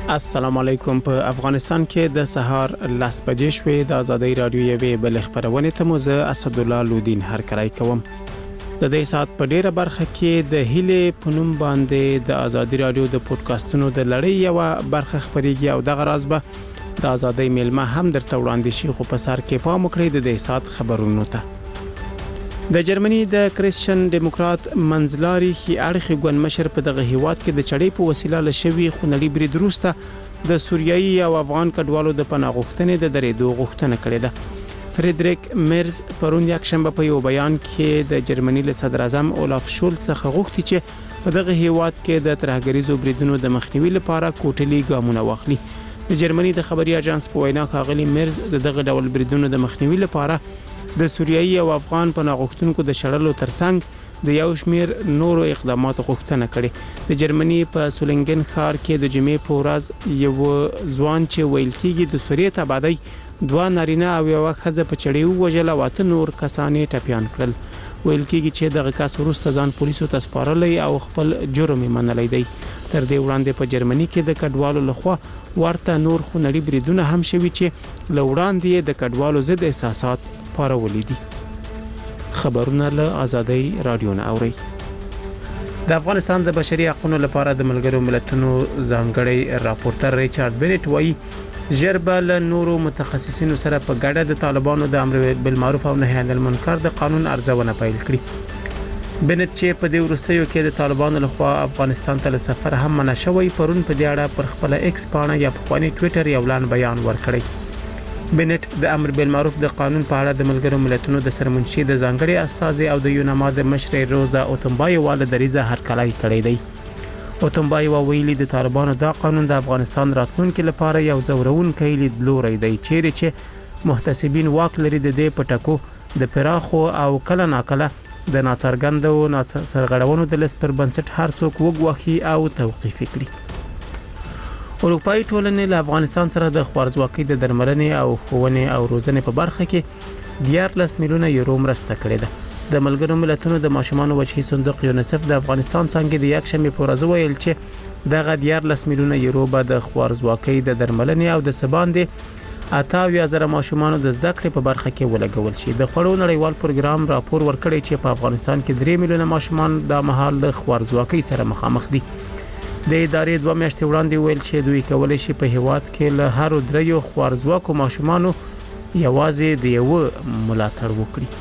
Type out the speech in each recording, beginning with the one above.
السلام علیکم. په افغانستان کې د سهار 10 بجې شوې د ازادي رادیو یوې بل خبرونه ته موزه اسد الله لودین هرکلی کوم. د دې سات په ډیره برخه کې د هیله پونم باندې د ازادي رادیو د پودکاسټونو د لړۍ یو برخه خبريږي او د غراز به د ازادي میلمه هم درته وړاندې شي، خو په سر کې پام وکړئ د دې سات خبرونو ته. د جرمني د کریسچن دیموکرات منځلاري خي اړخي ګوند مشر په دغه هیواد کې د چړې په وسیله لشوي خونړي برید وروسته د سوریایي او افغان کډوالو د پناه غوښتنې د درېدو غوښتنه کړې ده. فریدریک میرز پرون یکشنبه په یو بیان کې د جرمني له صدر اعظم اولاف شولز څخه غوښتي چې په دغه هیواد کې د ترهګریزو بریدونو د مخنیوي لپاره کوټلي ګامونه واخلي. د جرمني د خبري اژانس په وینا ښاغلي میرز دغه ډول بریدونو د مخنیوي لپاره د سوریایي او افغان پناه غوښتونکو د شړلو ترڅنګ د یو شمیر نورو اقداماتو غوښتنه کړې. د جرمني په سولنګن ښار کې د جمعې په ورځ یو ځوان چې ویل کېږي د سوریې تبعیدي 2 نارینه او یو ښځه په چړې وژل او 8 نور کسانې ټپيان کړل. ویل کېږي چې دغه کس وروسته ځان پولیسو ته سپارلی او خپل جرم منلی دی. تر دې وړاندې په جرمني کې د کډوالو لخوا ورته نور خونړي بریدونه هم شوي چې لوړاندې د کډوالو ضد احساسات پارولې دي. خبرونه له ازادي رادیو نه اوري. د افغانستان د بشري حقوقو لپاره د ملګرو ملتونو ځانګړی راپورټر ریچارډ بینټ وایي جربل نورو متخصصینو سره په ګډه د طالبانو د امر بالمعروف او نهي عن المنکر د قانون ارزونه پیل کړې. بینټ چې په دې وروستیو کې د طالبانو لخوا افغانستان ته سفر هم منع شوی، پرون په دې اړه پر خپل ایکس پاڼه یا په خواني ټوئیټر یو لاندې بیان ورکړی. بینټ د امر بالمعروف د قانون په اړه د ملګرو ملتونو د سرمنشي د ځانګړي استازي او د یوناما د مشر روزا اوتمبای واله دریزه هرکلی کړی دی. اوتمبای ویلي د طالبانو دا قانون د افغانستان راتلونکو لپاره یو زورونکی لیدلوری دی، چیرې چې محتسبین واک لري د دې پټکو د پراخو او کله ناکله د ناڅرګندو سرغړونو د لست پر بنسټ هر څوک وګواخي او توقيف کړي. اروپאי ټولنې له افغانستان سره د خوارزواکۍ د درملنې او ښوونې او روزنې په برخه کې 14 میلیونه یورو مرسته کړې ده. د ملګرو ملتونو د ماشومان وجهي صندوق یونیسف د افغانستان څنګه د یک شنبه په ورځ ویل چې دغه 14 میلیونه یورو به د خوارزواکۍ د درملنې او د سباندې 80,000 ماشومان د زده کړې په برخه کې ولګول شي. د خړو نړیوال پروګرام راپور ورکړی چې په افغانستان کې 3 میلیونه ماشومان د مهال د خوارزواکۍ سره مخامخ دي. د ادارې 2 میاشتې وړاندې ویل چې دوی کولای شي په هیواد کې له هر دریو خوارزواکو ماشومانو یوازې د یو ملاتړ وکړي.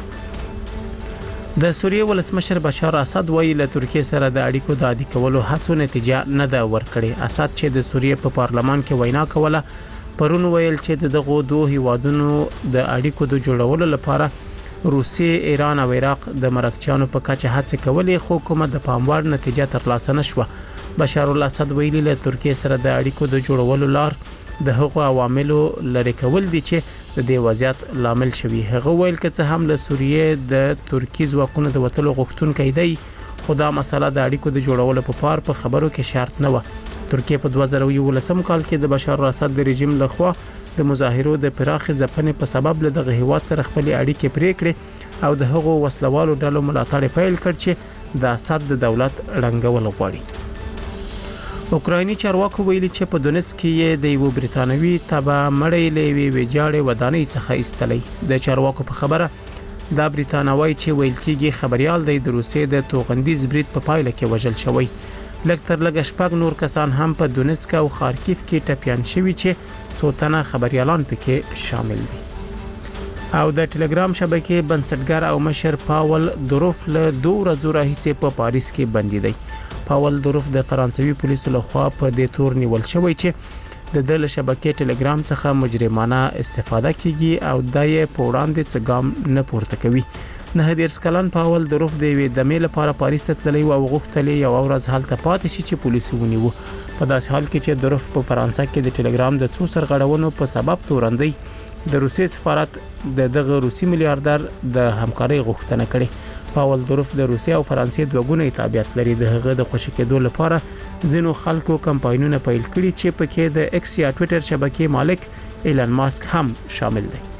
د سوریې ولسمشر بشار اسد وایي له ترکیه سره د اړیکو د عادي کولو هڅو نتیجه نه ده ورکړې. اسد چې د سوریې په پارلمان کې وینا کوله پرون ویل چې دغه دوه هیوادونو د اړیکو د جوړولو لپاره روسیې، ایران او عراق د مرکچیانو په کچه هڅې کولې، خو کومه د پاموړ نتیجه ترلاسه نشوه. بشار الاسد ویلي له ترکیه سره د اړیکو د جوړولو لار د هغو عواملو لری کول دي چې د دې وضعیت لامل شوی. هغه ویل چې هم له سوریې د ترکی ځواکونو د وټلو غوښتونکو دی، خو دا مسله د اړیکو د جوړولو په خبرو کې شرط نه و. ترکیه په 2011 کال کې د بشار الاسد د رژیم لخوا د مظاهرو د پراخ ځپنې په سبب له دغه هیواد سره خپل اړیکې پرې کړې او د هغو وسلوالو ډلو ملاتړ پیل کړ چې د اسد د دولت رنګول غواړي. اوکرایني چارواکو ویلي چې په دونیتسک کې د یو بریتانوي تبع مړی لوي ویجاړې ودانۍ څخه ایستلې. د چارواکو په خبره دا بریتانوي چې ویل کېږي خبريال د روسیې د توغندیز برید په پایله کې وژل شوی. لکتر لګ شپږ نور کسان هم په دونیتسک او خارکیف کې ټپيان شوي چې څو تنه خبريالان پکې شامل دي. او د ټلګرام شبکې بنسټګر او مشر پاول دوروف له 2 ورځې راهیسې په پاریس کې بندي دی. پاول دوروف د فرانسوي پولیسو لخوا په دې تور نیول شوی چې د دل شبکې ټلګرام څخه مجرمانه استفاده کیږي او د یې په وړاندې څه ګام نه پورته کوي. 19 کلن پاول دوروف د وی د میل لپاره پاریس ته تللی او غوښتلی یو ورځ هلته پاتې شي چې پولیسو ونیو. په داسې حال کې چې دوروف په فرانسه کې د ټلګرام د څو سرغړونو په سبب تورندي د روسي سفارت دغه روسي میلیارډر د همکاري غوښتنه کړې. پاول دوروف د روسیا او فرانسې دوه ګونې تابعیت لري. د هغه د خوشی کېدو لپاره ځینو خلکو کمپاینونه پیل کړي چې پکې د ایکس یا ټوئیټر شبکې مالک ایلن ماسک هم شامل دی.